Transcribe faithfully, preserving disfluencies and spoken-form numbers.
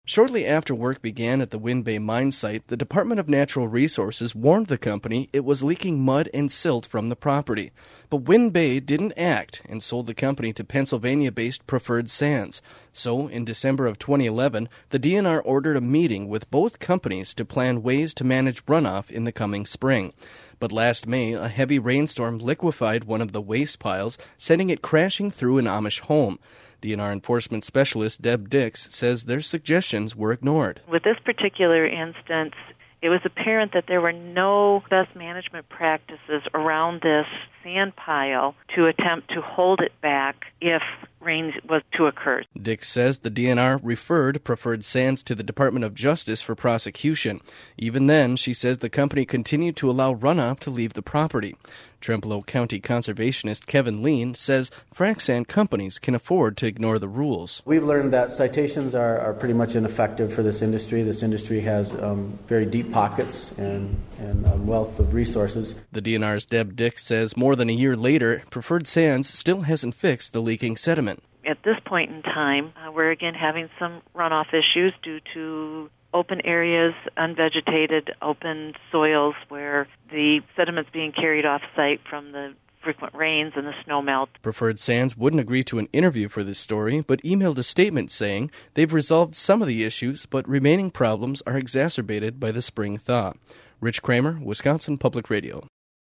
Shortly after work began at the Wind Bay mine site, the Department of Natural Resources warned the company it was leaking mud and silt from the property. But Wind Bay didn't act and sold the company to Pennsylvania-based Preferred Sands. So, in December of twenty eleven, the D N R ordered a meeting with both companies to plan ways to manage runoff in the coming spring. But last May, a heavy rainstorm liquefied one of the waste piles, sending it crashing through an Amish home. D N R enforcement specialist Deb Dix says their suggestions were ignored. With this particular instance, it was apparent that there were no best management practices around this sand pile to attempt to hold it back if rain was to occur. Dix says the D N R referred Preferred Sands to the Department of Justice for prosecution. Even then, she says the company continued to allow runoff to leave the property. Trempealeau County conservationist Kevin Lean says frac sand companies can afford to ignore the rules. We've learned that citations are, are pretty much ineffective for this industry. This industry has um, very deep pockets and, and a wealth of resources. The D N R's Deb Dix says more than a year later, Preferred Sands still hasn't fixed the leaking sediment. At this point in time, uh, we're again having some runoff issues due to open areas, unvegetated, open soils where the sediment's being carried off-site from the frequent rains and the snow melt. Preferred Sands wouldn't agree to an interview for this story, but emailed a statement saying they've resolved some of the issues, but remaining problems are exacerbated by the spring thaw. Rich Kramer, Wisconsin Public Radio.